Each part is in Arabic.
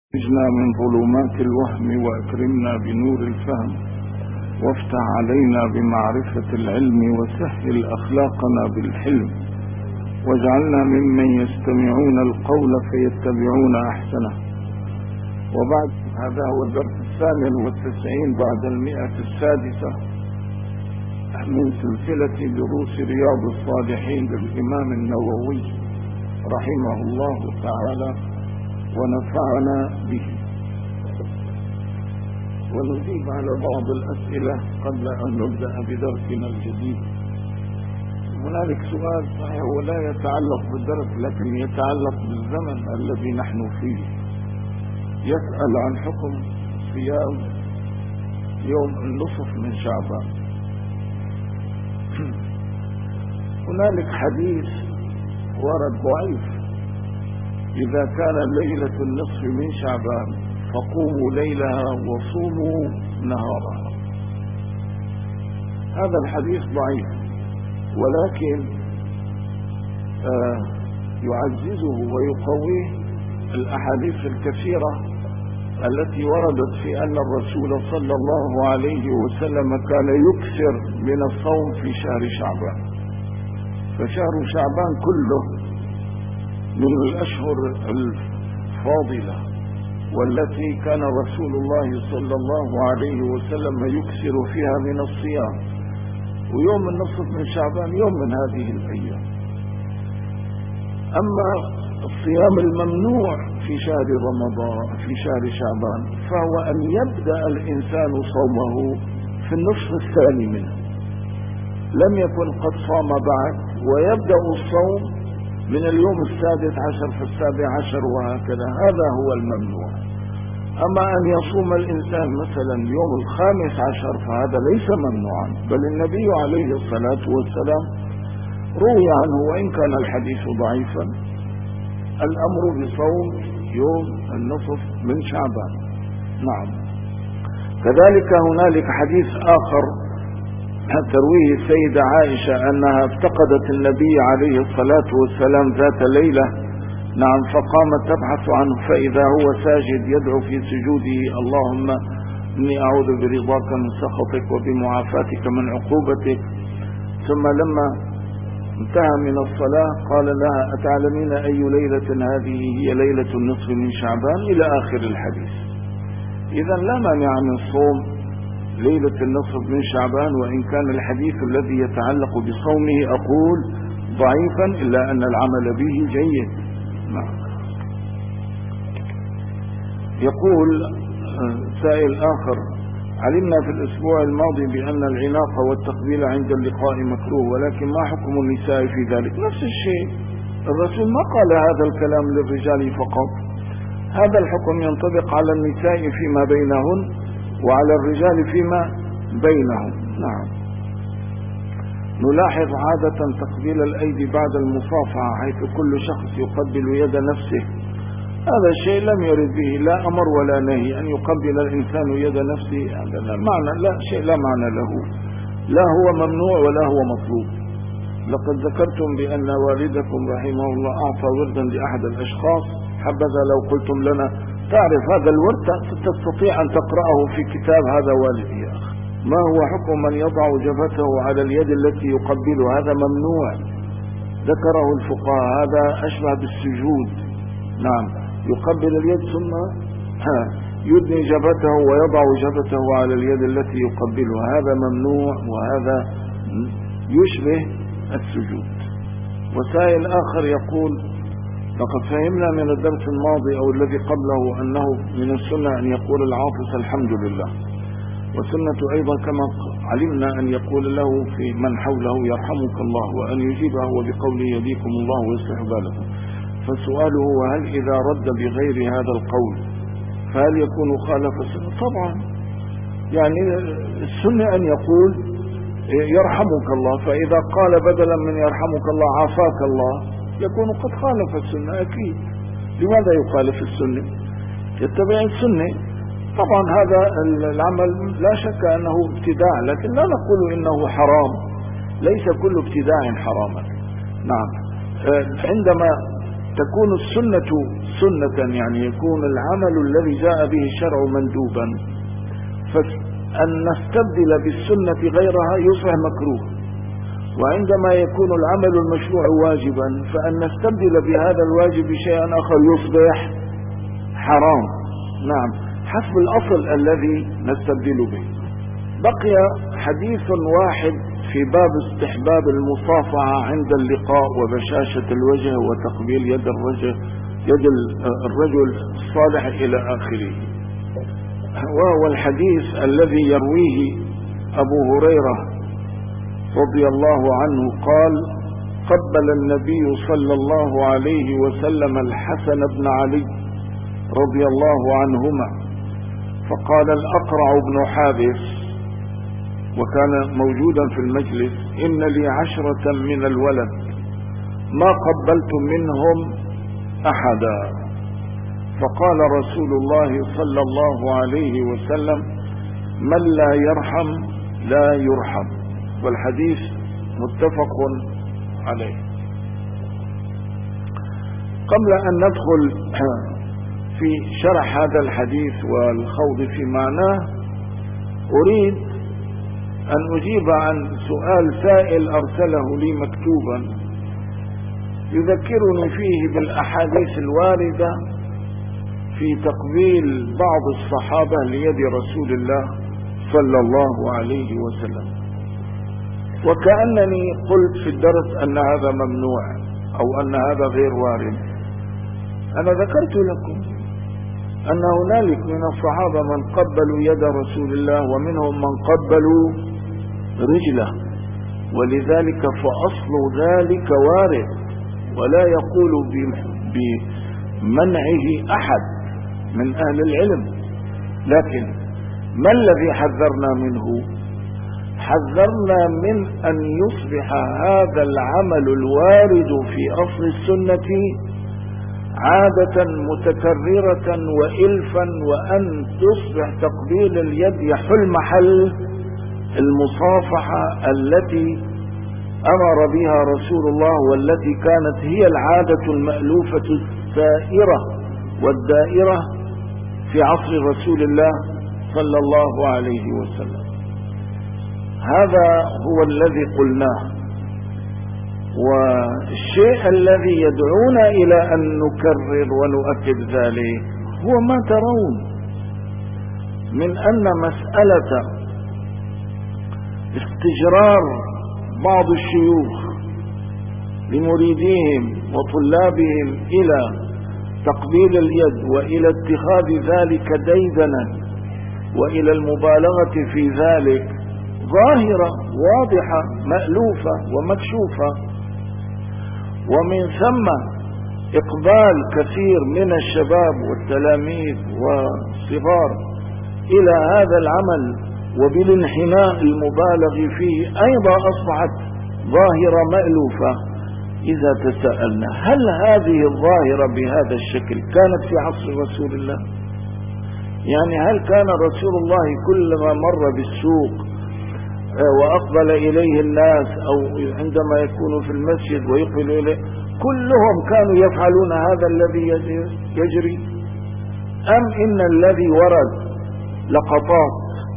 أخرجنا من ظلمات الوهم وأكرمنا بنور الفهم، وافتح علينا بمعرفة العلم، وسهل أخلاقنا بالحلم، واجعلنا ممن يستمعون القول فيتبعون أحسنه. وبعد، هذا هو الدرس 98 بعد 100 من سلسلة دروس رياض الصالحين للإمام النووي رحمه الله تعالى ونفعنا به. ونجيب على بعض الأسئلة قبل أن نبدأ بدرسنا الجديد. هنالك سؤال صحيح ولا يتعلق بالدرس لكن يتعلق بالزمن الذي نحن فيه، يسأل عن حكم صيام يوم النصف من شعبان. هنالك حديث ورد ضعيف: إذا كان ليلة النصف من شعبان فقوموا ليلها وصوموا نهارها. هذا الحديث ضعيف، ولكن يعززه ويقويه الأحاديث الكثيرة التي وردت في أن الرسول صلى الله عليه وسلم كان يكثر من الصوم في شهر شعبان. فشهر شعبان كله من الأشهر الفاضلة والتي كان رسول الله صلى الله عليه وسلم يكثر فيها من الصيام، ويوم النصف من شعبان يوم من هذه الأيام. أما الصيام الممنوع في شهر رمضان في شهر شعبان فهو أن يبدأ الإنسان صومه في النصف الثاني منه، لم يكن قد صام بعد، ويبدأ الصوم من اليوم 16 في 17 وهكذا. هذا هو الممنوع. أما أن يصوم الإنسان مثلا يوم 15 فهذا ليس ممنوعا، بل النبي عليه الصلاة والسلام روي عنه وإن كان الحديث ضعيفا الأمر بصوم يوم النصف من شعبان. نعم. كذلك هنالك حديث آخر ترويه السيدة عائشة أنها افتقدت النبي عليه الصلاة والسلام ذات ليلة، نعم، فقامت تبحث عنه فإذا هو ساجد يدعو في سجوده: اللهم إني أعوذ برضاك من سخطك وبمعافاتك من عقوبتك. ثم لما انتهى من الصلاة قال لها: أتعلمين أي ليلة هذه؟ هي ليلة النصف من شعبان، إلى آخر الحديث. إذا لا مانع من صوم ليلة النصف من شعبان، وإن كان الحديث الذي يتعلق بصومه أقول ضعيفا، إلا أن العمل به جيد. نعم. يقول سائل آخر: علمنا في الأسبوع الماضي بأن العناق والتقبيل عند اللقاء مكروه، ولكن ما حكم النساء في ذلك؟ نفس الشيء، الرسول ما قال هذا الكلام للرجال فقط، هذا الحكم ينطبق على النساء فيما بينهن وعلى الرجال فيما بينهم. نعم. نلاحظ عادة تقبيل الأيدي بعد المصافحة، حيث كل شخص يقبل يد نفسه. هذا الشيء لم يرد به لا أمر ولا نهي، أن يقبل الإنسان يد نفسه هذا لا معنى، لا شيء لا معنى له، لا هو ممنوع ولا هو مطلوب. لقد ذكرتم بأن والدكم رحمه الله أعطى وردا لأحد الأشخاص، حبذا لو قلتم لنا تعرف هذا الورد تستطيع أن تقرأه في كتاب هذا والدي يا أخي. ما هو حكم من يضع جبهته على اليد التي يقبلها؟ هذا ممنوع، ذكره الفقهاء، هذا أشبه بالسجود. نعم، يقبل اليد ثم يدني جبهته ويضع جبهته على اليد التي يقبلها، هذا ممنوع وهذا يشبه السجود. وسائل آخر يقول: لقد فهمنا من الدرس الماضي أو الذي قبله أنه من السنة أن يقول العاطس الحمد لله، والسنة أيضا كما علمنا أن يقول له في من حوله يرحمك الله، وأن يجيبه وبقوله يهديكم الله ويصلح بالكم. فسؤاله: وهل إذا رد بغير هذا القول فهل يكون خالف السنة؟ طبعا، يعني السنة أن يقول يرحمك الله، فإذا قال بدلا من يرحمك الله عافاك الله يكون قد خالف السنة أكيد. لماذا يخالف السنة؟ يتبع السنة. طبعا هذا العمل لا شك أنه ابتداع، لكن لا نقول إنه حرام، ليس كل ابتداع حراما. نعم. عندما تكون السنة سنة يعني يكون العمل الذي جاء به الشرع مندوبا، فأن نستبدل بالسنة غيرها يصبح مكروه، وعندما يكون العمل المشروع واجبا فأن نستبدل بهذا الواجب شيئا آخر يصبح حرام. نعم، حسب الأصل الذي نستبدل به. بقي حديث واحد في باب استحباب المصافحة عند اللقاء وبشاشة الوجه وتقبيل يد الرجل الصالح إلى آخره، وهو الحديث الذي يرويه أبو هريرة رضي الله عنه قال: قبل النبي صلى الله عليه وسلم الحسن بن علي رضي الله عنهما، فقال الأقرع بن حابس وكان موجودا في المجلس: إن لي 10 من الولد ما قبلت منهم أحدا. فقال رسول الله صلى الله عليه وسلم: من لا يرحم لا يرحم. والحديث متفق عليه. قبل أن ندخل في شرح هذا الحديث والخوض في معناه، أريد أن أجيب عن سؤال سائل أرسله لي مكتوبا يذكرني فيه بالأحاديث الواردة في تقبيل بعض الصحابة ليد رسول الله صلى الله عليه وسلم، وكأنني قلت في الدرس أن هذا ممنوع أو أن هذا غير وارد. أنا ذكرت لكم أن هنالك من الصحابة من قبلوا يد رسول الله ومنهم من قبلوا رجله، ولذلك فأصل ذلك وارد ولا يقول بمنعه أحد من أهل العلم. لكن ما الذي حذرنا منه؟ حذرنا من أن يصبح هذا العمل الوارد في أصل السنة عادة متكررة وإلفا، وأن تصبح تقبيل اليد يحل محل المصافحة التي أمر بها رسول الله، والتي كانت هي العادة المألوفة السائرة والدائرة في عصر رسول الله صلى الله عليه وسلم. هذا هو الذي قلناه. والشيء الذي يدعونا إلى أن نكرر ونؤكد ذلك هو ما ترون من أن مسألة استجرار بعض الشيوخ لمريديهم وطلابهم إلى تقبيل اليد وإلى اتخاذ ذلك ديدنا وإلى المبالغة في ذلك ظاهرة واضحة مألوفة ومكشوفة، ومن ثم إقبال كثير من الشباب والتلاميذ والصغار إلى هذا العمل وبالانحناء المبالغ فيه أيضا أصبحت ظاهرة مألوفة. إذا تساءلنا هل هذه الظاهرة بهذا الشكل كانت في عصر رسول الله؟ يعني هل كان رسول الله كلما مر بالسوق وأقبل إليه الناس أو عندما يكون في المسجد ويقبل إليه كلهم كانوا يفعلون هذا الذي يجري، أم إن الذي ورد لقطات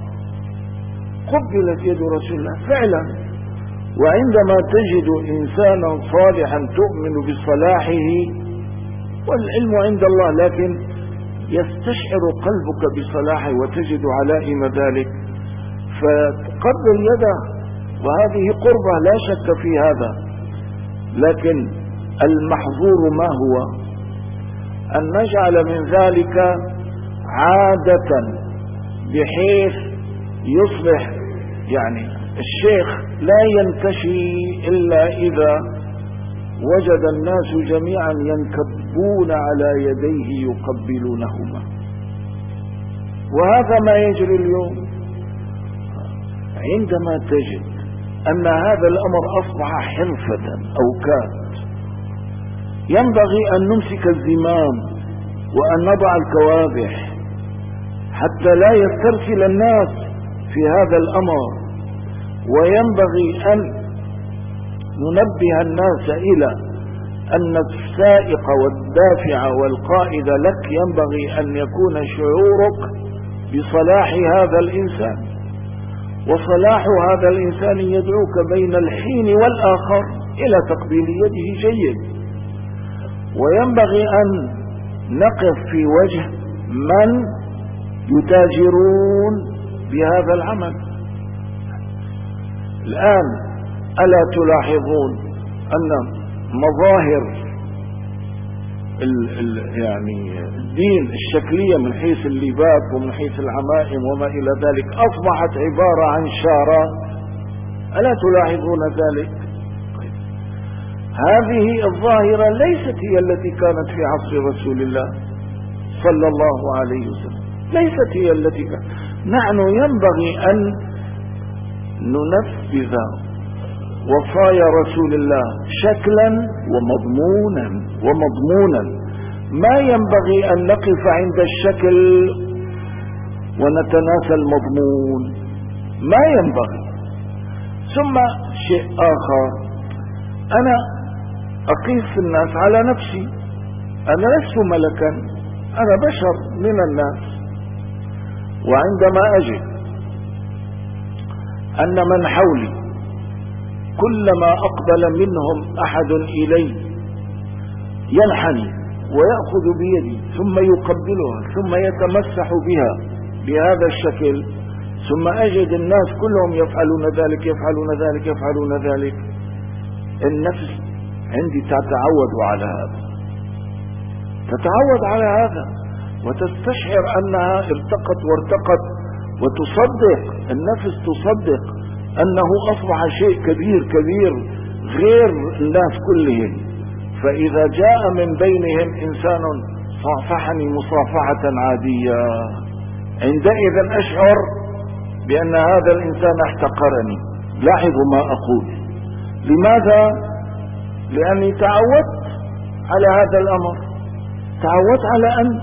قبلت يد رسول الله فعلا؟ وعندما تجد إنسانا صالحا تؤمن بصلاحه والعلم عند الله، لكن يستشعر قلبك بصلاحه وتجد علائم ذلك فتقبل يده، وهذه قربة لا شك في هذا. لكن المحظور ما هو؟ أن نجعل من ذلك عادة بحيث يصبح يعني الشيخ لا ينتشي إلا إذا وجد الناس جميعا ينكبون على يديه يقبلونهما، وهذا ما يجري اليوم. عندما تجد أن هذا الأمر أصبح حرفة أو كاد، ينبغي أن نمسك الزمام وأن نضع الكوابح حتى لا يسترسل الناس في هذا الأمر، وينبغي أن ننبه الناس إلى أن السائق والدافع والقائد لك ينبغي أن يكون شعورك بصلاح هذا الإنسان، وصلاح هذا الإنسان يدعوك بين الحين والآخر إلى تقبيل يده جيد. وينبغي أن نقف في وجه من يتاجرون بهذا العمل. الآن ألا تلاحظون أن مظاهر يعني الدين الشكلية من حيث اللباس ومن حيث العمائم وما إلى ذلك أصبحت عبارة عن شارات؟ ألا تلاحظون ذلك؟ هذه الظاهرة ليست هي التي كانت في عصر رسول الله صلى الله عليه وسلم، ليست هي التي كانت. نحن ينبغي أن ننفذ وصايا رسول الله شكلا ومضمونا. ما ينبغي أن نقف عند الشكل ونتناسى المضمون، ما ينبغي. ثم شيء آخر، أنا أقيس الناس على نفسي، أنا لست ملكا، أنا بشر من الناس. وعندما أجد أن من حولي كلما أقبل منهم أحد إلي ينحني ويأخذ بيدي ثم يقبلها ثم يتمسح بها بهذا الشكل، ثم أجد الناس كلهم يفعلون ذلك، النفس عندي تتعود على هذا وتستشعر أنها ارتقت وارتقت، وتصدق النفس تصدق أنه أصبح شيء كبير غير الناس كلهم. فإذا جاء من بينهم إنسان صافحني مصافحة عادية، عندئذ أشعر بأن هذا الإنسان احتقرني. لاحظوا ما أقول. لماذا؟ لأني تعودت على هذا الأمر، تعودت على أن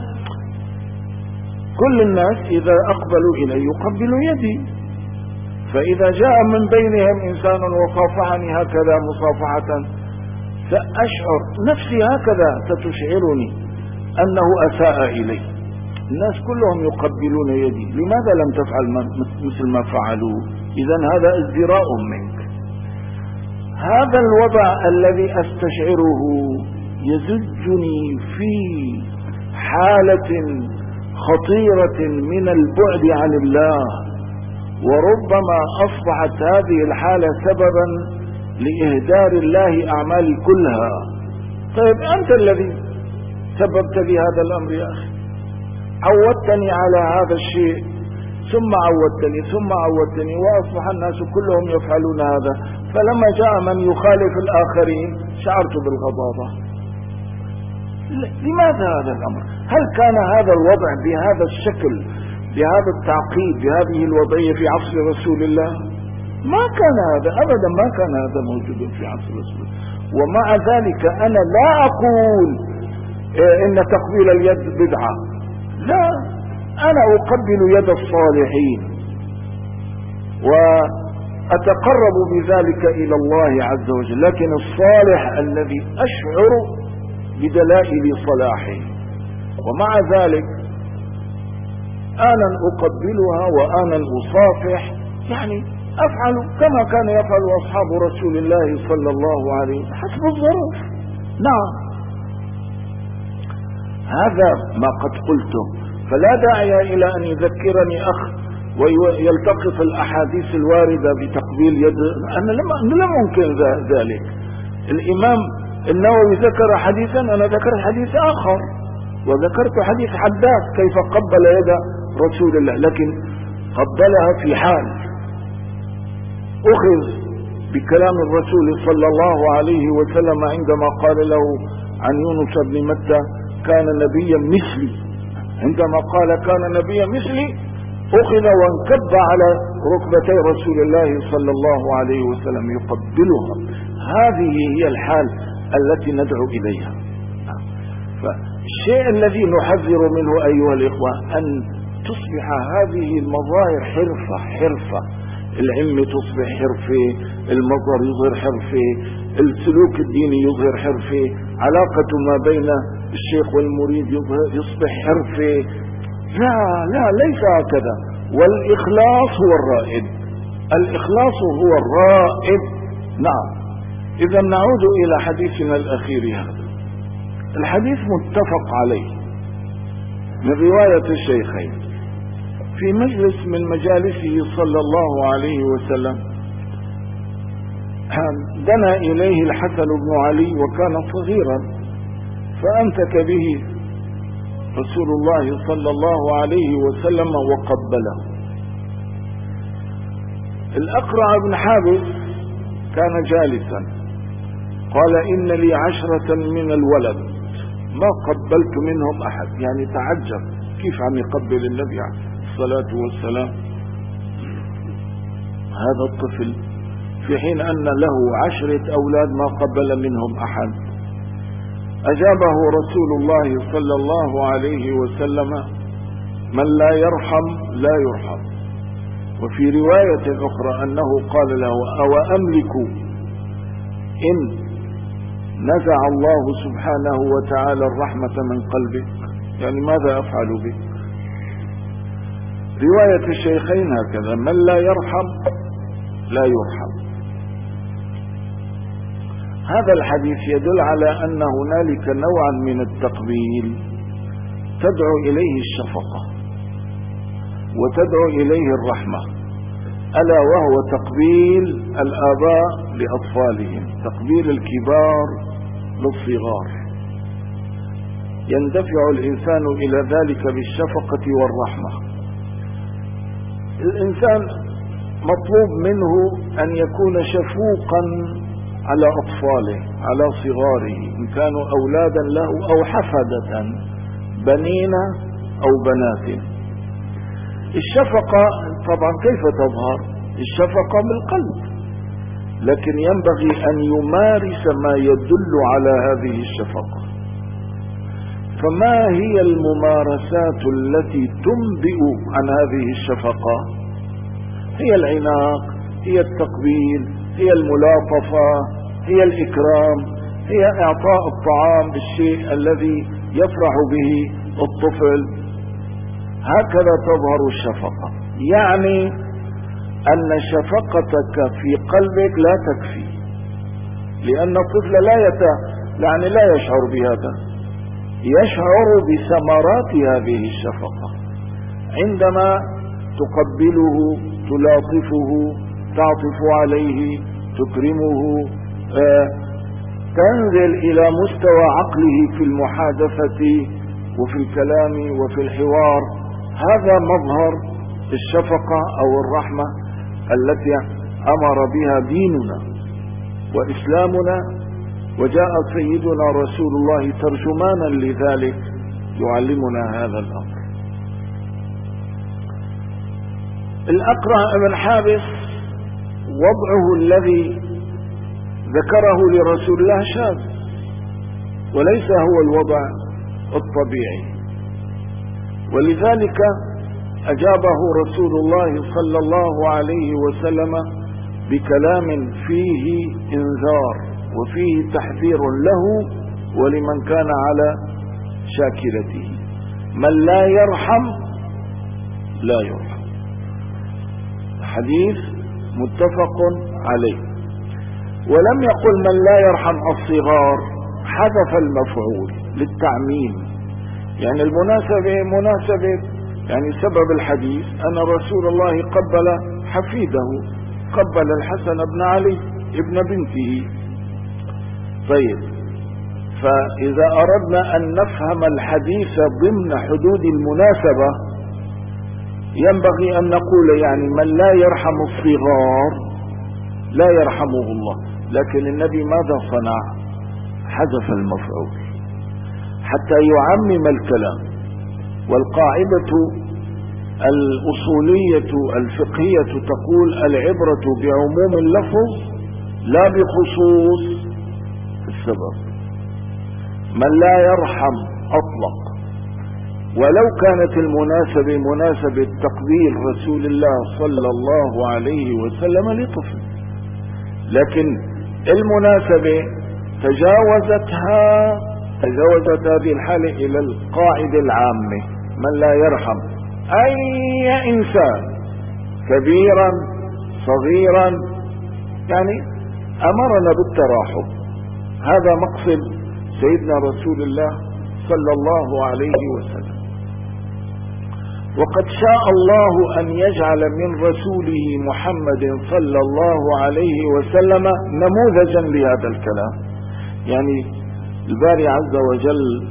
كل الناس إذا أقبلوا إلي يقبلوا يدي، فإذا جاء من بينهم إنسان وصافحني هكذا مصافحة سأشعر نفسي هكذا، ستشعرني أنه أساء إلي. الناس كلهم يقبلون يدي، لماذا لم تفعل مثل ما فعلوا؟ إذن هذا ازدراء منك. هذا الوضع الذي أستشعره يزجني في حالة خطيرة من البعد عن الله، وربما أصبحت هذه الحالة سببا لإهدار الله أعمالي كلها. طيب أنت الذي سببت لي هذا الأمر يا أخي، عودتني على هذا الشيء ثم عودتني وأصبح الناس كلهم يفعلون هذا، فلما جاء من يخالف الآخرين شعرت بالغضاضة. لماذا هذا الأمر؟ هل كان هذا الوضع بهذا الشكل بهذا التعقيد بهذه الوضعية في عصر رسول الله؟ ما كان هذا أبدا، ما كان هذا موجود في عصر رسول الله. ومع ذلك أنا لا أقول إن تقبيل اليد بدعة، لا، أنا أقبل يد الصالحين وأتقرب بذلك إلى الله عز وجل، لكن الصالح الذي أشعر بدلائل صلاحه. ومع ذلك آنا أقبلها وآنا أصافح، يعني أفعل كما كان يفعل أصحاب رسول الله صلى الله عليه وسلم حسب الظروف. نعم، هذا ما قد قلته، فلا داعي إلى أن يذكرني أخ ويلتقط الأحاديث الواردة بتقبيل يد. أنا لم أنكر ذلك. الإمام النووي ذكر حديثا، أنا ذكرت حديث آخر، وذكرت حديث حداد كيف قبل يد رسول الله، لكن قبلها في حال أخذ بكلام الرسول صلى الله عليه وسلم عندما قال له عن يونس بن متى كان نبيا مثلي، عندما قال كان نبيا مثلي أخذ وانكب على ركبتي رسول الله صلى الله عليه وسلم يقبلها. هذه هي الحال التي ندعو إليها. فالشيء الذي نحذر منه أيها الإخوة أن تصبح هذه المظاهر حرفة العمة تصبح حرفة، المظهر يظهر حرفة، السلوك الديني يظهر حرفة، علاقة ما بين الشيخ والمريد يصبح حرفة. لا ليس هكذا. والإخلاص هو الرائد، الإخلاص هو الرائد. نعم. إذا نعود إلى حديثنا الأخير هذا. الحديث متفق عليه من رواية الشيخين في مجلس من مجالسه صلى الله عليه وسلم. دنا إليه الحسن بن علي وكان صغيرا، فأمسك به رسول الله صلى الله عليه وسلم وقبله. الأقرع بن حابس كان جالسا، قال إن لي 10 من الولد ما قبلت منهم أحد. يعني تعجب كيف عم يقبل النبي عليه الصلاة والسلام هذا الطفل في حين أن له 10 أولاد ما قبل منهم أحد. أجابه رسول الله صلى الله عليه وسلم: من لا يرحم لا يرحم. وفي رواية أخرى أنه قال له: أو أملك إن نزع الله سبحانه وتعالى الرحمة من قلبك، يعني ماذا أفعل بك؟ رواية الشيخين هكذا: من لا يرحم لا يرحم. هذا الحديث يدل على أن هنالك نوعا من التقبيل تدعو إليه الشفقة وتدعو إليه الرحمة، ألا وهو تقبيل الآباء لأطفالهم، تقبيل الكبار للصغار. يندفع الإنسان إلى ذلك بالشفقة والرحمة. الإنسان مطلوب منه أن يكون شفوقا على أطفاله، على صغاره، إن كانوا أولادا له أو حفدة، بنين أو بنات. الشفقة طبعا كيف تظهر؟ الشفقة بالقلب، لكن ينبغي أن يمارس ما يدل على هذه الشفقة. فما هي الممارسات التي تنبئ عن هذه الشفقة؟ هي العناق، هي التقبيل، هي الملاطفة، هي الإكرام، هي إعطاء الطعام بالشيء الذي يفرح به الطفل. هكذا تظهر الشفقة. يعني أن شفقتك في قلبك لا تكفي، لأن الطفل لا يشعر بهذا، يشعر بثمرات هذه الشفقة عندما تقبله، تلاطفه، تعطف عليه، تكرمه، تنزل إلى مستوى عقله في المحادثة وفي الكلام وفي الحوار. هذا مظهر الشفقة أو الرحمة التي أمر بها ديننا وإسلامنا، وجاء سيدنا رسول الله ترجمانا لذلك يعلمنا هذا الأمر. الأقرع بن حابس وضعه الذي ذكره لرسول الله شاذ، وليس هو الوضع الطبيعي، ولذلك أجابه رسول الله صلى الله عليه وسلم بكلام فيه إنذار وفيه تحذير له ولمن كان على شاكلته: من لا يرحم لا يرحم. حديث متفق عليه. ولم يقل من لا يرحم الصغار، حذف المفعول للتعميم. يعني المناسبة مناسبة، يعني سبب الحديث أن رسول الله قبل حفيده، قبل الحسن بن علي ابن بنته. طيب، فإذا أردنا أن نفهم الحديث ضمن حدود المناسبة ينبغي أن نقول يعني من لا يرحم الصغار لا يرحمه الله. لكن النبي ماذا صنع؟ حذف المفعول حتى يعمم الكلام. والقاعدة الأصولية الفقهية تقول: العبرة بعموم اللفظ لا بخصوص السبب. من لا يرحم أطلق، ولو كانت المناسبة مناسبة تقبيل رسول الله صلى الله عليه وسلم لطفل، لكن المناسبة تجاوزت هذه الحالة إلى القاعدة العامة: من لا يرحم أي إنسان كبيرا صغيرا يعني أمرنا بالتراحم. هذا مقصد سيدنا رسول الله صلى الله عليه وسلم. وقد شاء الله أن يجعل من رسوله محمد صلى الله عليه وسلم نموذجا لهذا الكلام. يعني الباري عز وجل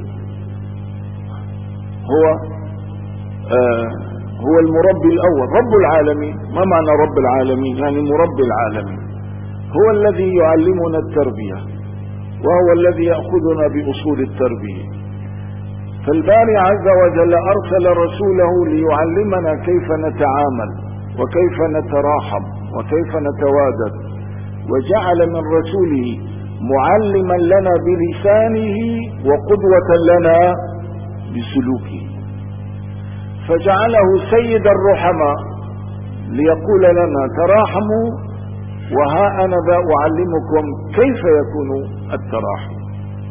هو المربي الأول، رب العالمين. ما معنى رب العالمين؟ يعني مربي العالمين، هو الذي يعلمنا التربية، وهو الذي يأخذنا بأصول التربية. فالباري عز وجل أرسل رسوله ليعلمنا كيف نتعامل وكيف نتراحم وكيف نتوادد، وجعل من رسوله معلما لنا بلسانه وقدوة لنا بسلوكه، فجعله سيد الرحماء ليقول لنا تراحموا، وها أنا ذا أعلمكم كيف يكون التراحم.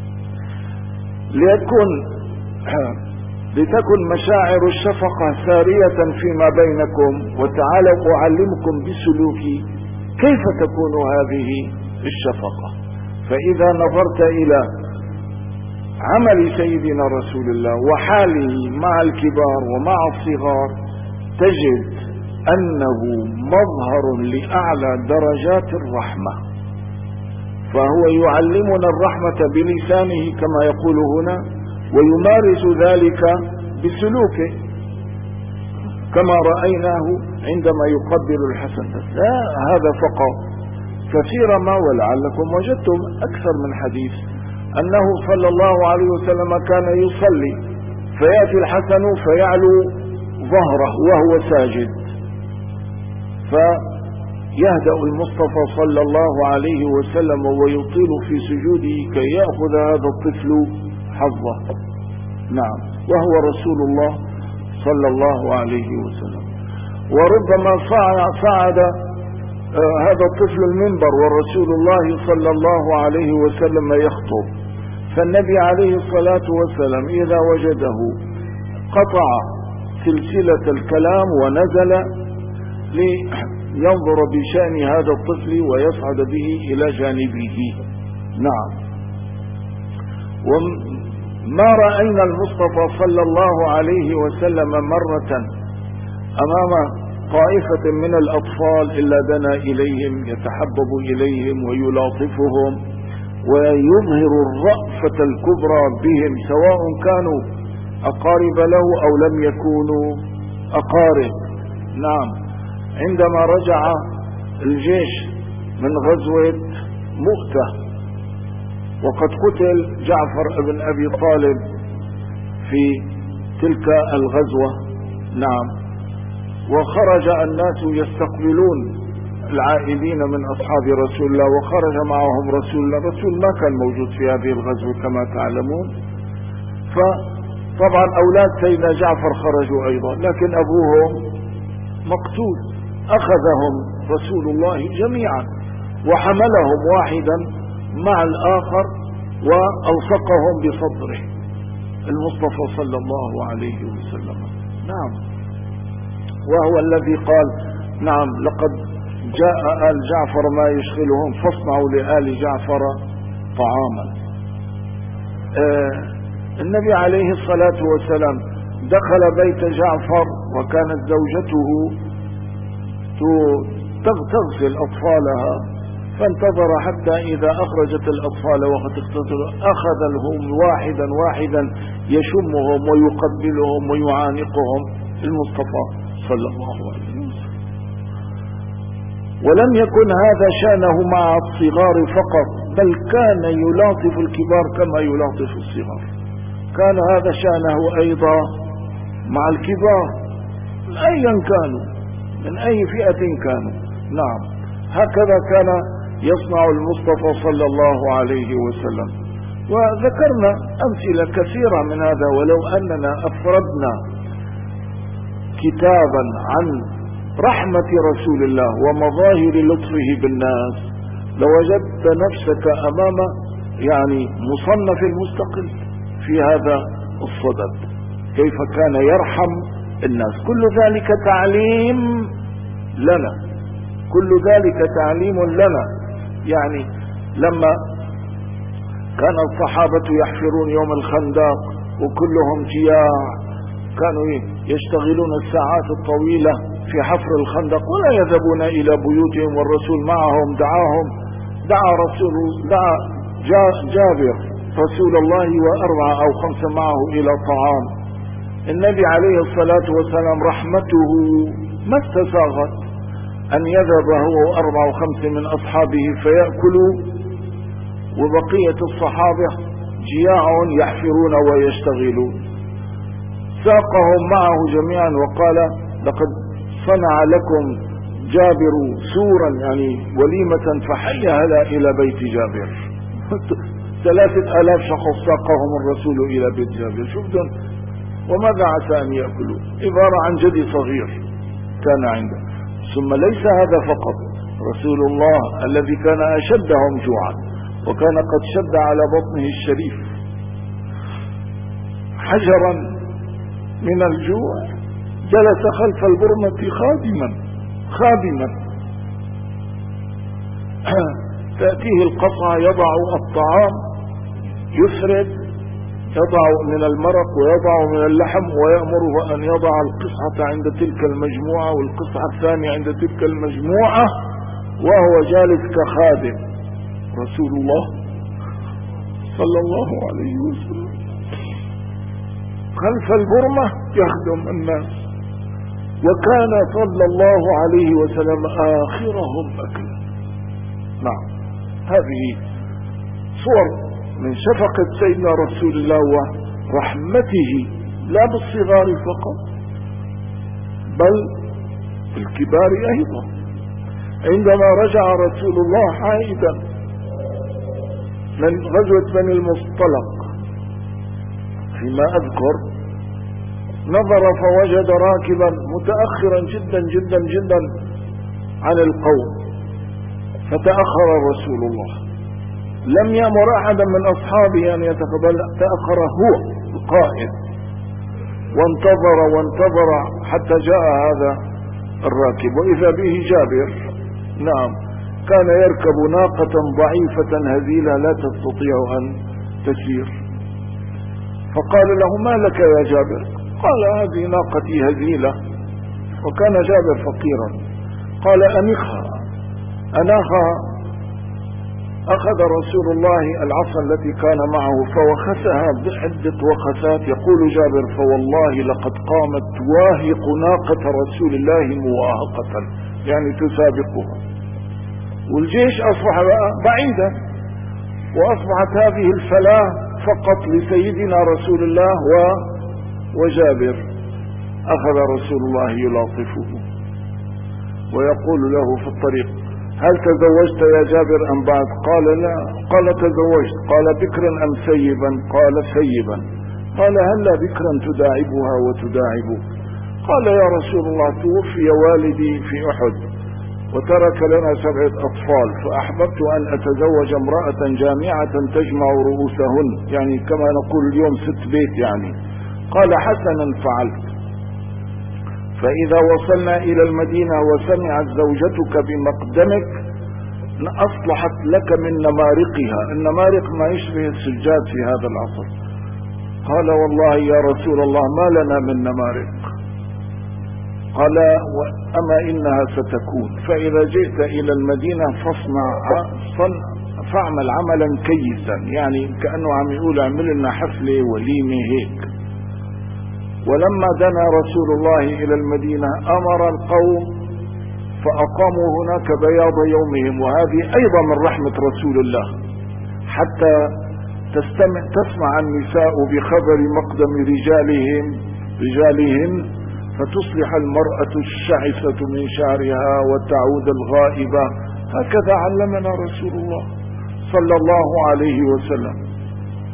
لتكن مشاعر الشفقة سارية فيما بينكم، وتعالوا أعلمكم بسلوكي كيف تكون هذه الشفقة. فإذا نظرت إلى عمل سيدنا رسول الله وحاله مع الكبار ومع الصغار تجد أنه مظهر لأعلى درجات الرحمة، فهو يعلمنا الرحمة بلسانه كما يقول هنا، ويمارس ذلك بسلوكه كما رأيناه عندما يقبل الحسن. لا هذا فقط، كثيرا ولعلكم وجدتم أكثر من حديث أنه صلى الله عليه وسلم كان يصلي فيأتي الحسن فيعلو ظهره وهو ساجد، فيهدأ المصطفى صلى الله عليه وسلم ويطيل في سجوده كي يأخذ هذا الطفل حظه. نعم، وهو رسول الله صلى الله عليه وسلم. وربما صعد هذا الطفل المنبر والرسول الله صلى الله عليه وسلم يخطب، فالنبي عليه الصلاة والسلام إذا وجده قطع سلسلة الكلام ونزل لينظر بشأن هذا الطفل ويصعد به إلى جانبه. نعم. وما رأينا المصطفى صلى الله عليه وسلم مرة أمام طائفة من الأطفال إلا دنا إليهم يتحبب إليهم ويلاطفهم ويظهر الرأفة الكبرى بهم، سواء كانوا أقارب له أو لم يكونوا أقارب. نعم، عندما رجع الجيش من غزوة مؤتة وقد قتل جعفر ابن أبي طالب في تلك الغزوة، نعم، وخرج الناس يستقبلون العائدين من أصحاب رسول الله، وخرج معهم رسول الله. رسول ما كان موجود في هذه الغزوة كما تعلمون، فطبعا أولاد سيدنا جعفر خرجوا أيضا، لكن أبوهم مقتول. أخذهم رسول الله جميعا وحملهم واحدا مع الآخر وألصقهم بصدره المصطفى صلى الله عليه وسلم. نعم، وهو الذي قال: نعم، لقد جاء آل جعفر ما يشغلهم فاصنعوا لآل جعفر طعاما. النبي عليه الصلاة والسلام دخل بيت جعفر وكانت زوجته تغسل أطفالها، فانتظر حتى إذا أخرجت الأطفال وقد اغتسلوا أخذهم واحدا واحدا يشمهم ويقبلهم ويعانقهم المصطفى صلى الله عليه وسلم. ولم يكن هذا شأنه مع الصغار فقط، بل كان يلاطف الكبار كما يلاطف الصغار. كان هذا شأنه أيضا مع الكبار أيا كانوا من أي فئة كانوا. نعم، هكذا كان يصنع المصطفى صلى الله عليه وسلم. وذكرنا أمثلة كثيرة من هذا. ولو أننا أفردنا كتابا عن رحمة رسول الله ومظاهر لطفه بالناس لوجدت نفسك أمام مصنف مستقل في هذا الصدد، كيف كان يرحم الناس. كل ذلك تعليم لنا، كل ذلك تعليم لنا. لما كان الصحابة يحفرون يوم الخندق وكلهم جياع، كانوا يشتغلون الساعات الطويلة في حفر الخندق ولا يذهبون إلى بيوتهم، والرسول معهم. دعا جابر رسول الله و4 أو 5 معه إلى طعام. النبي عليه الصلاة والسلام رحمته ما استساغت أن يذهب هو و4 أو 5 من أصحابه فيأكلوا، وبقية الصحابة جياع يحفرون ويشتغلون. ساقهم معه جميعا وقال: لقد صنع لكم جابر سورا، وليمة، فحي هلا إلى بيت جابر. 3000 شخص ساقهم الرسول إلى بيت جابر. شفتم وماذا عسى أن يأكلوا؟ عبارة عن جدي صغير كان عنده. ثم ليس هذا فقط، رسول الله الذي كان أشدهم جوعا وكان قد شد على بطنه الشريف حجرا من الجوع، جلس خلف البرمة خادما تأتيه القصعة، يضع الطعام، يفرد، يضع من المرق ويضع من اللحم، ويأمره أن يضع القصعة عند تلك المجموعة والقصعة الثانية عند تلك المجموعة، وهو جالس كخادم رسول الله صلى الله عليه وسلم خلف البرمة يخدم الناس. وكان صلى الله عليه وسلم آخرهم أكلا. نعم، هذه صور من شفقة سيدنا رسول الله ورحمته، لا بالصغار فقط بل بالكبار أيضا. عندما رجع رسول الله عائدا من غزوة بني المصطلق فيما أذكر، نظر فوجد راكبا متأخرا جدا جدا جدا عن القوم، فتأخر رسول الله. لم يأمر أحدا من أصحابه أن يتقبل، تأخر هو القائد، وانتظر حتى جاء هذا الراكب، وإذا به جابر. نعم، كان يركب ناقة ضعيفة هزيلة لا تستطيع أن تسير. فقال له: ما لك يا جابر؟ قال: هذه ناقتي هزيلة. وكان جابر فقيرا. قال: أناخها. أخذ رسول الله العصا التي كان معه فوخسها بعدة وخسات. يقول جابر: فوالله لقد قامت تواهق ناقة رسول الله مواهقة، تسابقها، والجيش أصبح بعيدا، وأصبحت هذه الفلاة فقط لسيدنا رسول الله وجابر. أخذ رسول الله يلاطفه ويقول له في الطريق: هل تزوجت يا جابر أم بعد؟ قال: لا. قال: تزوجت. قال: بكرا أم سيبا؟ قال: سيبا. قال: هلا بكرا تداعبها وتداعبك؟ قال: يا رسول الله، توفي والدي في أحد وترك لنا 7 أطفال، فأحببت أن أتزوج امرأة جامعة تجمع رؤوسهن، كما نقول اليوم 6 بيت قال: حسنا فعلت. فإذا وصلنا إلى المدينة وسمعت زوجتك بمقدمك أصلحت لك من نمارقها. النمارق ما يشبه السجاد في هذا العصر. قال: والله يا رسول الله ما لنا من نمارق. قال: أما إنها ستكون، فإذا جئت إلى المدينة فاعمل عملا كيسا، كأنه عم يقول اعمل لنا حفلة وليمة هيك. ولما دنا رسول الله إلى المدينة أمر القوم فأقاموا هناك بياض يومهم، وهذه أيضا من رحمة رسول الله، حتى تسمع النساء بخبر مقدم رجالهن فتصلح المرأة الشعثة من شعرها وتعود الغائبة. هكذا علمنا رسول الله صلى الله عليه وسلم.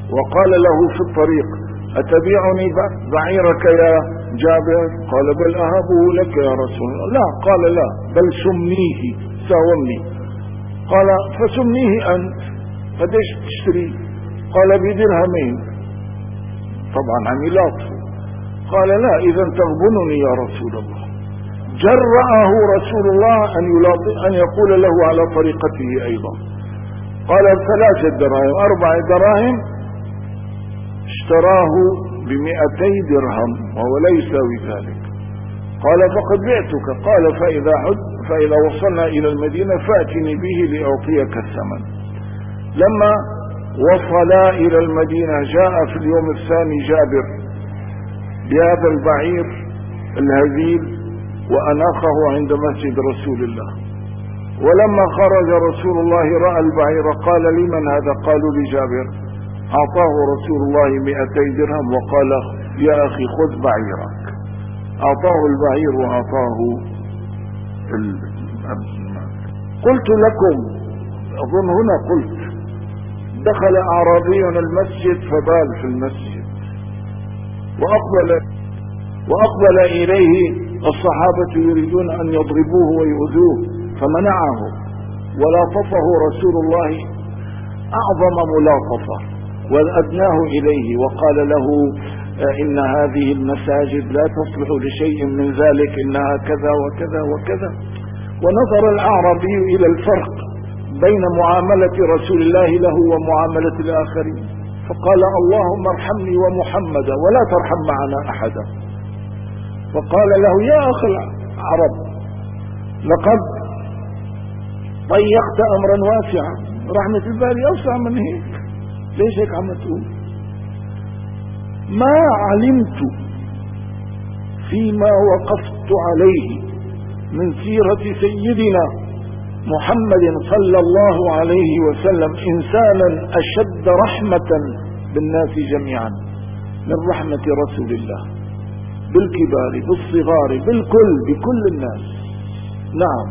وقال له في الطريق: أتبيعني بعيرك يا جابر؟ قال: بل أهبه لك يا رسول الله. لا، قال: لا، بل سمنيه، ساومني. قال: فسمنيه أنت، قديش تشتري؟ قال: بدرهمين. طبعا عم يلاطفه. قال: لا، إذا تغبنني يا رسول الله. جرأه رسول الله أن يقول له على طريقته أيضا. قال: 3 دراهم 4 دراهم. اشتراه ب200 درهم وهو لا يساوي ذلك. قال: فقد بعتك. قال: فإذا وصلنا إلى المدينة فأتني به لأعطيك الثمن. لما وصلا إلى المدينة جاء في اليوم الثاني جابر بهذا البعير الهزيل وأناخه عند مسجد رسول الله. ولما خرج رسول الله رأى البعير قال: لمن هذا؟ قالوا: لجابر. أعطاه رسول الله 200 درهم وقال: يا أخي خذ بعيرك. أعطاه البعير وأعطاه قلت لكم، أظن هنا قلت: دخل أعرابي المسجد فبال في المسجد، وأقبل إليه الصحابة يريدون أن يضربوه ويؤذوه فمنعه، ولاطفه رسول الله أعظم ملاطفة وأدناه إليه وقال له: إن هذه المساجد لا تصلح لشيء من ذلك، إنها كذا وكذا وكذا. ونظر الأعرابي إلى الفرق بين معاملة رسول الله له ومعاملة الآخرين، فقال: اللهم ارحمني ومحمدا ولا ترحم معنا أحدا. فقال له: يا أخي العرب، لقد ضيقت أمرا واسعا، رحمة الباري أوسع من هيك، ليش هيك عم تقول؟ ما علمت فيما وقفت عليه من سيرة سيدنا محمد صلى الله عليه وسلم إنسانا أشد رحمة بالناس جميعا من رحمة رسول الله بالكبار بالصغار بالكل، بكل الناس. نعم،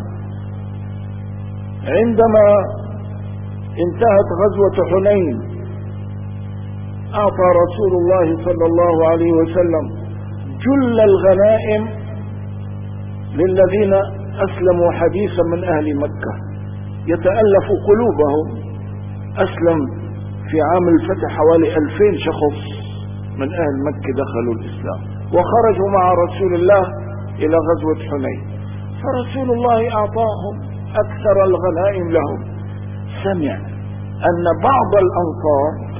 عندما انتهت غزوة حنين أعطى رسول الله صلى الله عليه وسلم جل الغنائم للذين أسلموا حديثا من أهل مكة يتألف قلوبهم. أسلم في عام الفتح حوالي 2000 شخص من أهل مكة دخلوا الإسلام وخرجوا مع رسول الله إلى غزوة حنين، فرسول الله أعطاهم أكثر الغنائم لهم. سمع أن بعض الأنصار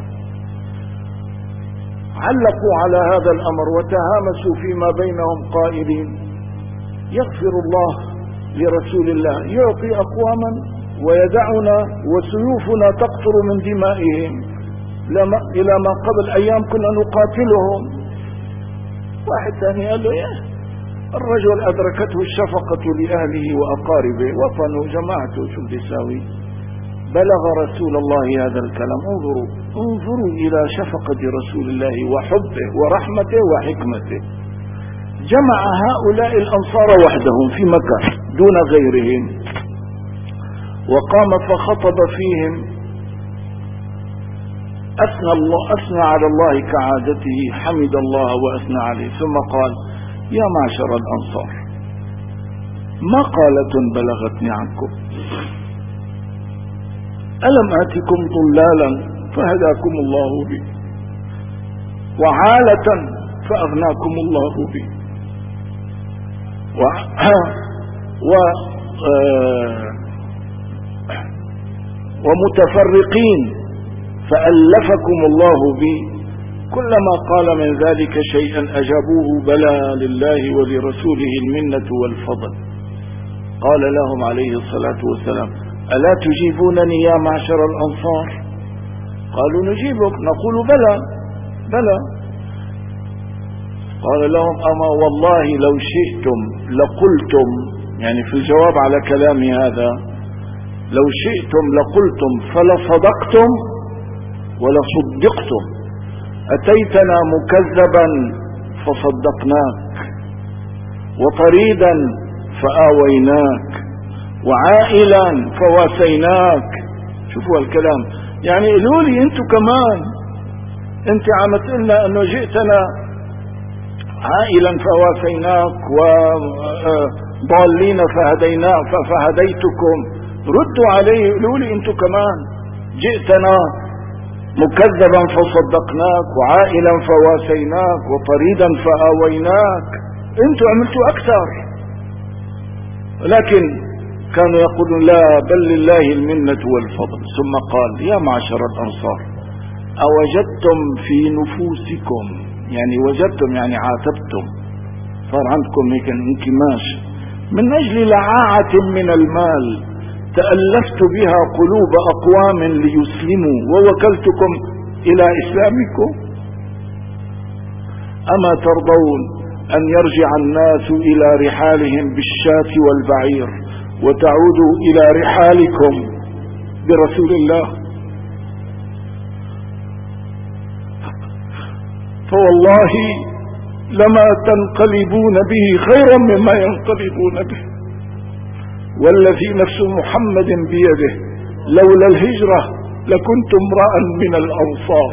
علقوا على هذا الأمر وتهامسوا فيما بينهم قائلين: يغفر الله لرسول الله، يعطي أقواما ويدعنا وسيوفنا تقطر من دمائهم، إلى ما قبل أيام كنا نقاتلهم. واحد ثاني قال له: الرجل أدركته الشفقة لأهله وأقاربه، وطنه جماعته، شو بده يساوي؟ بلغ رسول الله هذا الكلام. انظروا إلى شفقة رسول الله وحبه ورحمته وحكمته. جمع هؤلاء الأنصار وحدهم في مكة دون غيرهم، وقام فخطب فيهم، أثنى على الله كعادته، حمد الله وأثنى عليه، ثم قال: يا معشر الأنصار، مقالة بلغتني عنكم، ألم آتكم ضلالا فهداكم الله بي، وعالة فأغناكم الله بي، ومتفرقين فألفكم الله بي. كلما قال من ذلك شيئا أجابوه: بلى، لله ولرسوله المنة والفضل. قال لهم عليه الصلاة والسلام: ألا تجيبونني يا معشر الأنصار؟ قالوا: نجيبك. نقول: بلى بلى. قال لهم: أما والله لو شئتم لقلتم، يعني في الجواب على كلامي هذا، لو شئتم لقلتم فلصدقتم ولصدقتم، أتيتنا مكذبا فصدقناك، وطريدا فآويناك، وعائلا فواسيناك. شوفوا الكلام، يعني قالوا لي انتوا كمان انت عم تقلنا انه جئتنا عائلا فوافيناك وضالين فهديتكم. ردوا عليه، قولوا لي انتم كمان جئتنا مكذبا فصدقناك وعائلا فواسيناك وطريدا فآويناك، انتم عملتوا اكثر. لكن كانوا يقولون لا، بل لله المنة والفضل. ثم قال يا معشر الأنصار أوجدتم في نفوسكم، يعني وجدتم يعني عاتبتم، صار عندكم هيك انكماش من أجل لعاعة من المال تألفت بها قلوب أقوام ليسلموا ووكلتكم إلى إسلامكم. أما ترضون أن يرجع الناس إلى رحالهم بالشاة والبعير وتعودوا إلى رحالكم برسول الله؟ فوالله لما تنقلبون به خيرا مما ينقلبون به، والذي نفس محمد بيده لولا الهجرة لكنت امرأ من الأنصار.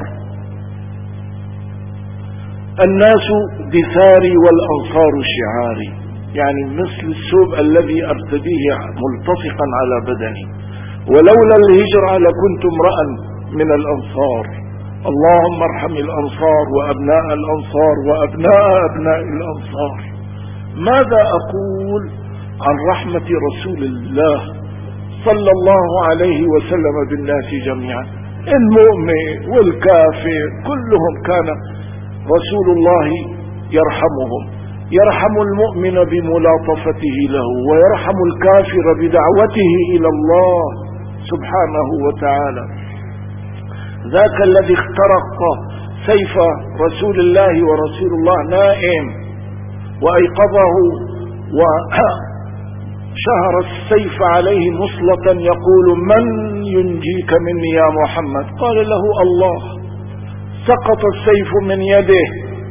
الناس دثاري والأنصار شعاري، يعني مثل الثوب الذي أرتديه ملتصقا على بدني، ولولا الهجرة لكنت امرأ من الأنصار. اللهم ارحم الأنصار وأبناء الأنصار وأبناء أبناء الأنصار. ماذا أقول عن رحمة رسول الله صلى الله عليه وسلم بالناس جميعا، المؤمن والكافر كلهم كان رسول الله يرحمهم، يرحم المؤمن بملاطفته له ويرحم الكافر بدعوته إلى الله سبحانه وتعالى. ذاك الذي اخترق سيف رسول الله ورسول الله نائم وأيقظه وشهر السيف عليه مصلة يقول من ينجيك مني يا محمد؟ قال له الله. سقط السيف من يده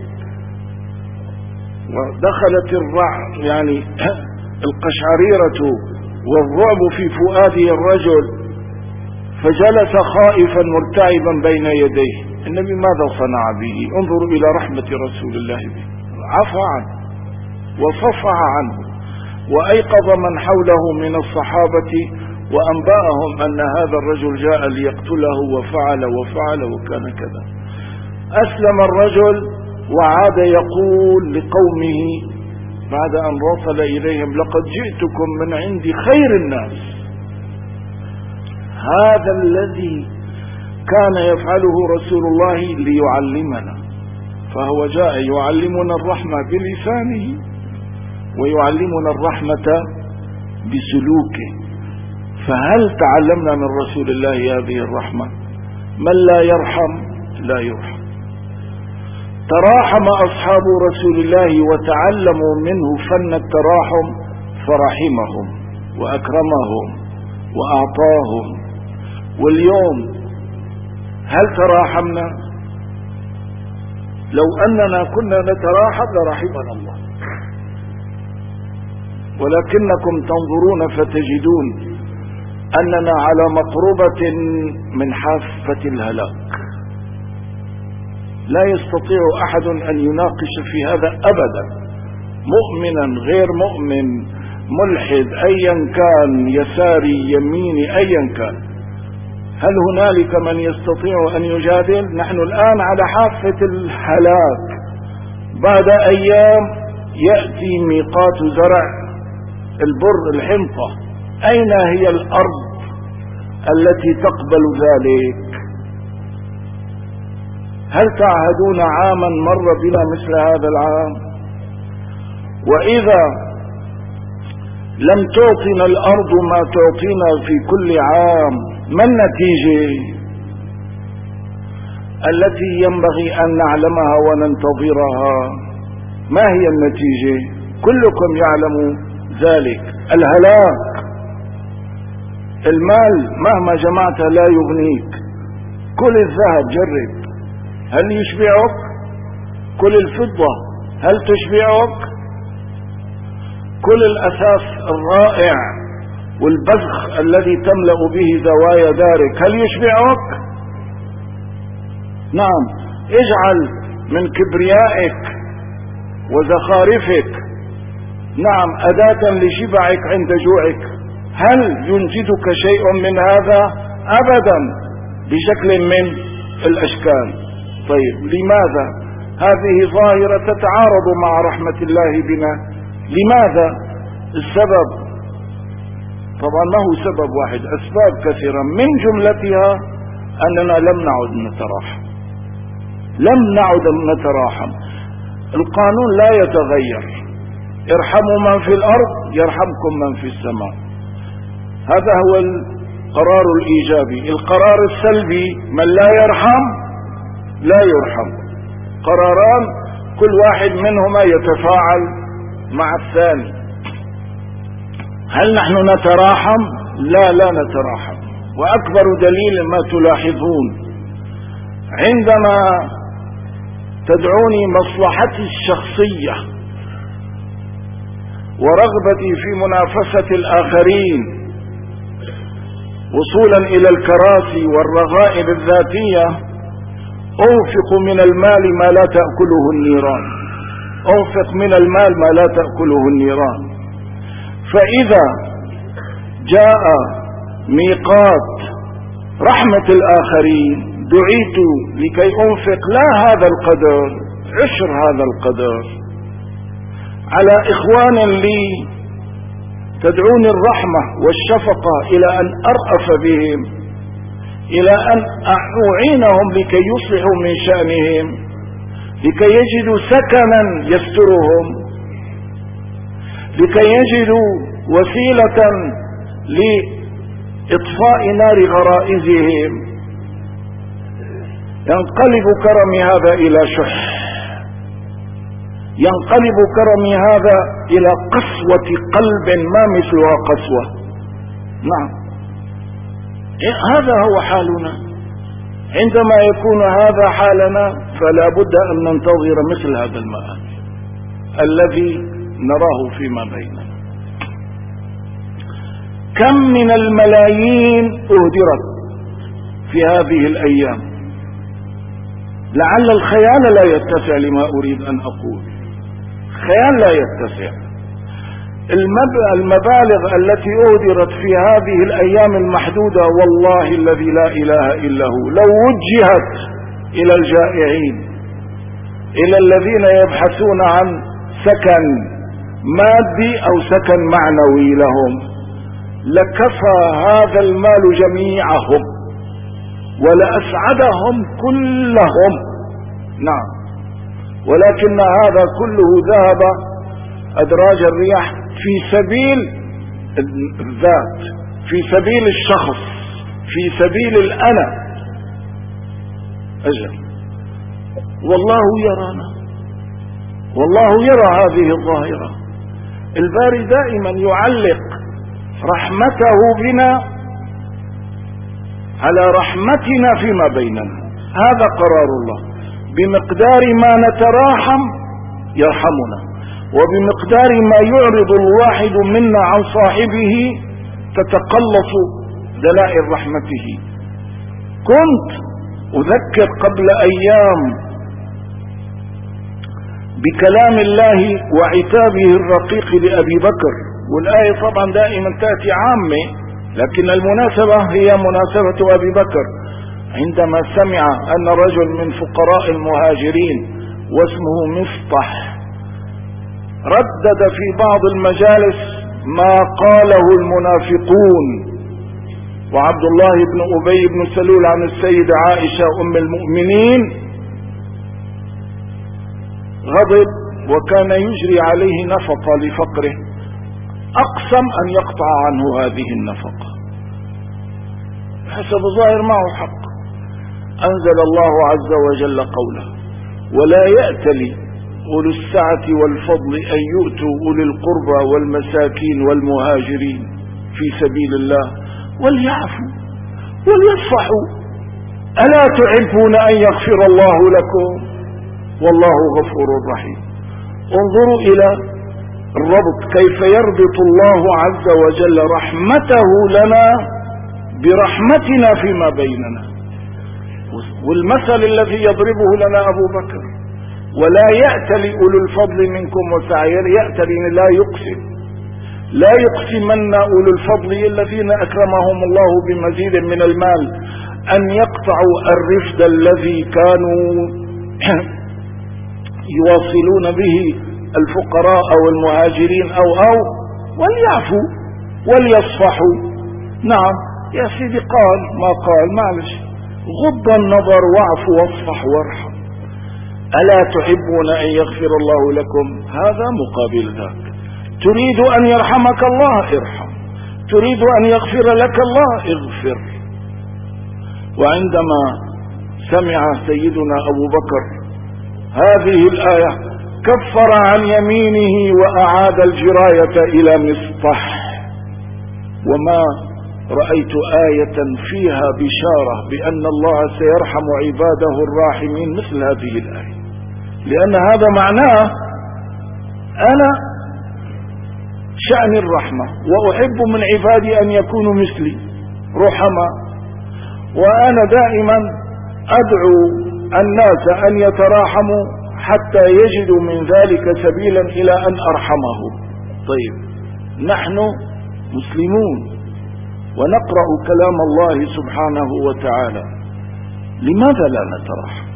ودخلت يعني القشعريرة والرعب في فؤاد الرجل، فجلس خائفا مرتعبا بين يديه. النبي ماذا صنع به؟ انظروا إلى رحمة رسول الله به، عفى عنه وصفح عنه وأيقظ من حوله من الصحابة وأنبأهم أن هذا الرجل جاء ليقتله وفعل وكان كذا. أسلم الرجل وعاد يقول لقومه بعد أن وصل إليهم لقد جئتكم من عند خير الناس. هذا الذي كان يفعله رسول الله ليعلمنا، فهو جاء يعلمنا الرحمة بلسانه ويعلمنا الرحمة بسلوكه. فهل تعلمنا من رسول الله هذه الرحمة؟ من لا يرحم لا يرحم. تراحم أصحاب رسول الله وتعلموا منه فن التراحم فرحمهم وأكرمهم وأعطاهم. واليوم هل تراحمنا؟ لو أننا كنا نتراحم لرحمنا الله، ولكنكم تنظرون فتجدون أننا على مقربة من حافة الهلاك. لا يستطيع أحد أن يناقش في هذا أبدا، مؤمنا غير مؤمن، ملحد أيا كان، يساري يميني أيا كان. هل هنالك من يستطيع أن يجادل؟ نحن الآن على حافة الهلاك. بعد أيام يأتي ميقات زرع البر الحنطة. أين هي الأرض التي تقبل ذلك؟ هل تعهدون عاما مر بنا مثل هذا العام؟ وإذا لم تعطنا الأرض ما تعطينا في كل عام، ما النتيجة التي ينبغي أن نعلمها وننتظرها؟ ما هي النتيجة؟ كلكم يعلم ذلك. الهلاك. المال مهما جمعت لا يغنيك. كل الذهب جرب، هل يشبعك؟ كل الفضة هل تشبعك؟ كل الأثاث الرائع والبذخ الذي تملأ به زوايا دارك هل يشبعك؟ نعم. اجعل من كبريائك وزخارفك نعم أداة لشبعك عند جوعك. هل ينجدك شيء من هذا؟ أبدا بشكل من الأشكال. طيب لماذا هذه ظاهرة تتعارض مع رحمة الله بنا؟ لماذا؟ السبب طبعا ما هو سبب واحد، أسباب كثيرة، من جملتها أننا لم نعد نتراحم. لم نعد نتراحم. القانون لا يتغير، ارحموا من في الأرض يرحمكم من في السماء. هذا هو القرار الإيجابي. القرار السلبي من لا يرحم لا يرحم. قراران كل واحد منهما يتفاعل مع الثاني. هل نحن نتراحم؟ لا نتراحم. وأكبر دليل ما تلاحظون عندما تدعوني مصلحتي الشخصية ورغبتي في منافسة الآخرين وصولا إلى الكراسي والرغائب الذاتية أنفق من المال ما لا تأكله النيران. أنفق من المال ما لا تأكله النيران. فإذا جاء ميقات رحمة الآخرين دعيت لكي أنفق لا هذا القدر، عشر هذا القدر على إخوان لي تدعوني الرحمة والشفقة إلى أن أرأف بهم، إلى أن أعينهم لكي يصلحوا من شأنهم، لكي يجدوا سكنا يسترهم، لكي يجدوا وسيلة لإطفاء نار غرائزهم. ينقلب كرمي هذا إلى شح، ينقلب كرمي هذا إلى قسوة قلب ما مثلها قسوة. نعم هذا هو حالنا. عندما يكون هذا حالنا فلا بد أن ننتظر مثل هذا المآل الذي نراه فيما بيننا. كم من الملايين أهدرت في هذه الأيام. لعل الخيال لا يتسع لما أريد أن أقول، خيال لا يتسع. المبالغ التي أهدرت في هذه الأيام المحدودة والله الذي لا إله إلا هو لو وجهت إلى الجائعين، إلى الذين يبحثون عن سكن مادي أو سكن معنوي لهم، لكفى هذا المال جميعهم ولأسعدهم كلهم. نعم ولكن هذا كله ذهب أدراج الرياح في سبيل الذات، في سبيل الشخص، في سبيل الأنا. أجل والله يرانا، والله يرى هذه الظاهرة. الباري دائما يعلق رحمته بنا على رحمتنا فيما بيننا. هذا قرار الله. بمقدار ما نتراحم يرحمنا، وبمقدار ما يعرض الواحد منا عن صاحبه تتقلص دلائل رحمته. كنت أذكر قبل أيام بكلام الله وعتابه الرقيق لأبي بكر، والآية طبعا دائما تأتي عامة، لكن المناسبة هي مناسبة أبي بكر عندما سمع أن رجل من فقراء المهاجرين واسمه مصطح ردد في بعض المجالس ما قاله المنافقون وعبد الله بن أبي بن سلول عن السيدة عائشة أم المؤمنين، غضب وكان يجري عليه نفقة لفقره، أقسم أن يقطع عنه هذه النفقة. حسب الظاهر معه حق. أنزل الله عز وجل قوله: ولا يأتل أولو السعة والفضل أن يؤتوا أولي القربى والمساكين والمهاجرين في سبيل الله وليعفوا وليصفحوا ألا تحبون أن يغفر الله لكم والله غفور رحيم. انظروا إلى الربط، كيف يربط الله عز وجل رحمته لنا برحمتنا فيما بيننا. والمثل الذي يضربه لنا أبو بكر: ولا يأتل أولو الفضل منكم والسعة. يأتل لا يقسمن أولو الفضل الذين أكرمهم الله بمزيد من المال أن يقطعوا الرفد الذي كانوا يواصلون به الفقراء أو المهاجرين أو وليعفوا وليصفحوا. نعم يا سيدي، قال ما قال، معلش، غض النظر واعف واصفح وارحم. ألا تحبون أن يغفر الله لكم؟ هذا مقابل ذاك. تريد أن يرحمك الله؟ ارحم. تريد أن يغفر لك الله؟ اغفر. وعندما سمع سيدنا أبو بكر هذه الآية كفر عن يمينه وأعاد الجراية إلى مصطح. وما رأيت آية فيها بشارة بأن الله سيرحم عباده الراحمين مثل هذه الآية، لأن هذا معناه أنا شأن الرحمة، وأحب من عبادي أن يكونوا مثلي رحماء، وأنا دائما أدعو الناس أن يتراحموا حتى يجدوا من ذلك سبيلا إلى أن أرحمهم. طيب، نحن مسلمون ونقرأ كلام الله سبحانه وتعالى، لماذا لا نتراحم؟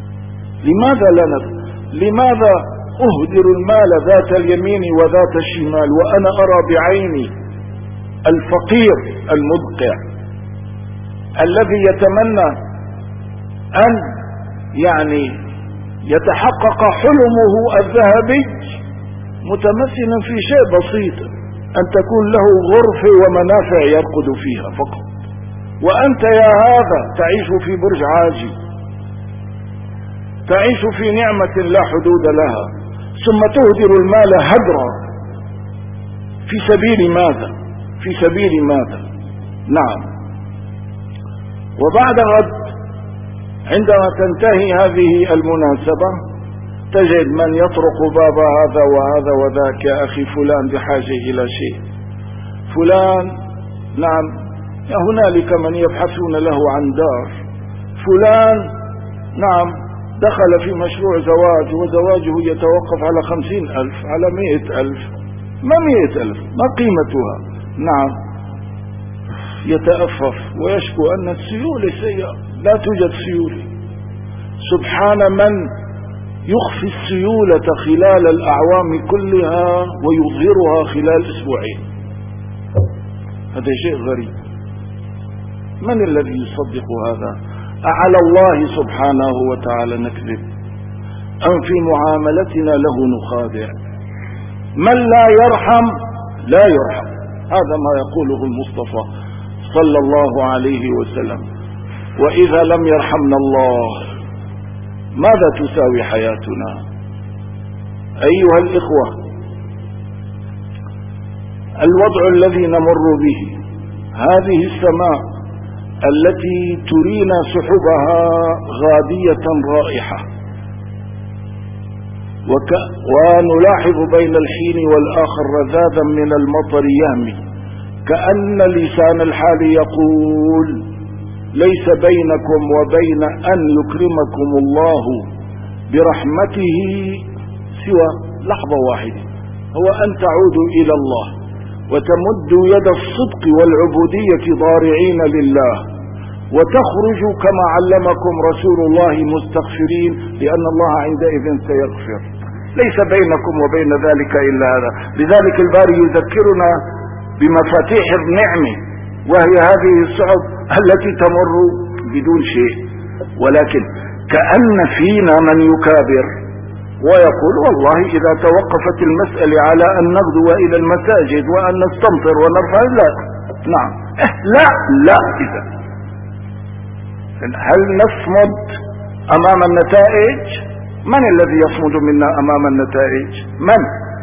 لماذا أهدر المال ذات اليمين وذات الشمال وأنا أرى بعيني الفقير المدقع الذي يتمنى أن يتحقق حلمه الذهبي متمثلا في شيء بسيط، أن تكون له غرفة ومنافع يرقد فيها فقط، وأنت يا هذا تعيش في برج عاجي، تعيش في نعمة لا حدود لها، ثم تهدر المال هدرا في سبيل ماذا؟ نعم. وبعد غد عندما تنتهي هذه المناسبة تجد من يطرق باب هذا وهذا وذاك: يا أخي فلان بحاجة إلى شيء، فلان نعم هنالك من يبحثون له عن دار، فلان نعم دخل في مشروع زواج وزواجه يتوقف على 50,000 على 100,000، ما 100,000 ما قيمتها، نعم يتأفف ويشكو أن السيولة سيئة، لا توجد سيولة. سبحان من يخفي السيولة خلال الأعوام كلها ويظهرها خلال أسبوعين. هذا شيء غريب. من الذي يصدق هذا؟ أعلى الله سبحانه وتعالى نكذب أم في معاملتنا له نخادع؟ من لا يرحم لا يرحم، هذا ما يقوله المصطفى صلى الله عليه وسلم. وإذا لم يرحمنا الله ماذا تساوي حياتنا؟ أيها الإخوة، الوضع الذي نمر به، هذه السماء التي ترينا سحبها غادية رائحة، ونلاحظ بين الحين والآخر رذاذا من المطر يهمي، كأن لسان الحال يقول: ليس بينكم وبين أن يكرمكم الله برحمته سوى لحظة واحدة، هو أن تعودوا إلى الله وتمدوا يد الصدق والعبودية ضارعين لله، وتخرجوا كما علمكم رسول الله مستغفرين، لأن الله عندئذ سيغفر. ليس بينكم وبين ذلك إلا هذا. لذلك الباري يذكرنا بمفاتيح النعمة، وهي هذه الصعب التي تمر بدون شيء، ولكن كأن فينا من يكابر ويقول: والله إذا توقفت المسألة على أن نغدو إلى المساجد وأن نستمطر ونرفع، لا نعم لا إذا هل نصمد أمام النتائج؟ من الذي يصمد منا أمام النتائج؟ من؟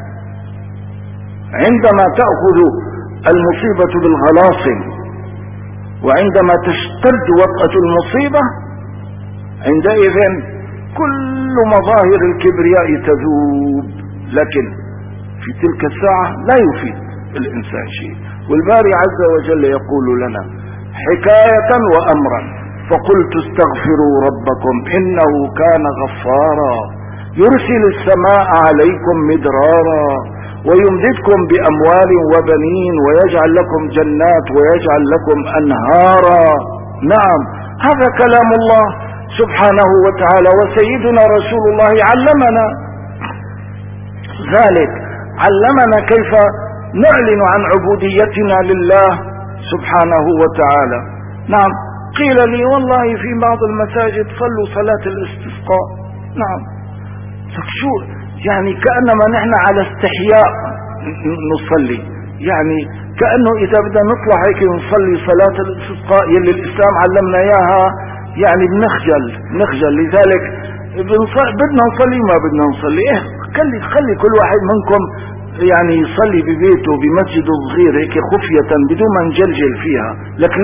عندما تأخذ المصيبة بالغلاصم وعندما تشتد وطأة المصيبة عندئذ كل مظاهر الكبرياء تذوب، لكن في تلك الساعة لا يفيد الإنسان شيء. والباري عز وجل يقول لنا حكاية وأمرا: فقلت استغفروا ربكم إنه كان غفارا يرسل السماء عليكم مدرارا ويمددكم بأموال وبنين ويجعل لكم جنات ويجعل لكم أنهارا. نعم، هذا كلام الله سبحانه وتعالى، وسيدنا رسول الله علمنا ذلك، علمنا كيف نعلن عن عبوديتنا لله سبحانه وتعالى. نعم، قيل لي والله في بعض المساجد صلوا صلاة الاستسقاء. نعم، شو يعني كأنما نحن على استحياء نصلي، يعني كأنه إذا بدنا نطلع هيك نصلي صلاة الاستسقاء يلي الإسلام علمنا إياها يعني بنخجل. لذلك بدنا نصلي ما بدنا نصلي. خلي كل واحد منكم يعني يصلي ببيته بمسجد صغير هيك خفية بدون ما نجلجل فيها. لك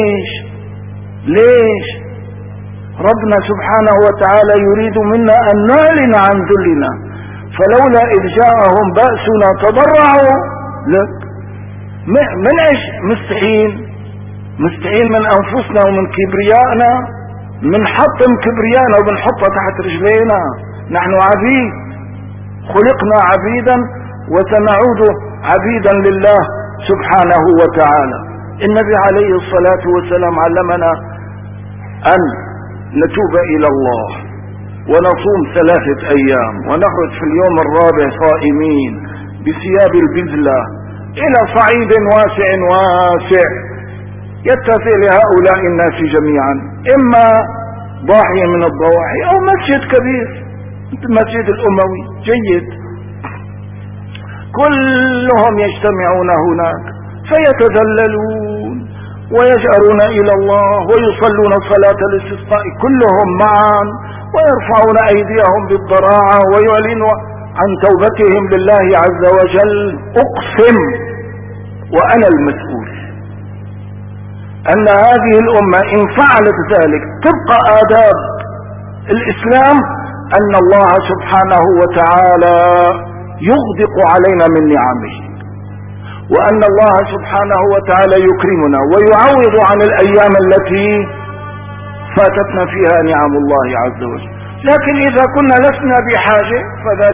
ليش ربنا سبحانه وتعالى يريد منا أن نعلن عن ذلنا، فلولا إذ جاءهم بأسنا تضرعوا. لك من ايش مستحيل من أنفسنا ومن كبريائنا، منحطم كبريائنا وبنحطها تحت رجلينا. نحن عبيد، خلقنا عبيدا وسنعود عبيدا لله سبحانه وتعالى. النبي عليه الصلاة والسلام علمنا أن نتوب إلى الله ونصوم 3 أيام ونخرج في اليوم الرابع صائمين بثياب البذلة إلى صعيد واسع يتسع لهؤلاء الناس جميعا، إما ضاحية من الضواحي أو مسجد كبير، المسجد الأموي جيد، كلهم يجتمعون هناك فيتذللون ويجأرون إلى الله ويصلون صلاة الاستسقاء كلهم معا ويرفعون أيديهم بالضراعة ويعلنوا عن توبتهم لله عز وجل. أقسم وأنا المسؤول أن هذه الأمة إن فعلت ذلك تبقى آداب الإسلام أن الله سبحانه وتعالى يغدق علينا من نعمه، وأن الله سبحانه وتعالى يكرمنا ويعوض عن الأيام التي فاتتنا فيها نعم الله عز وجل. لكن إذا كنا لسنا بحاجة فذلك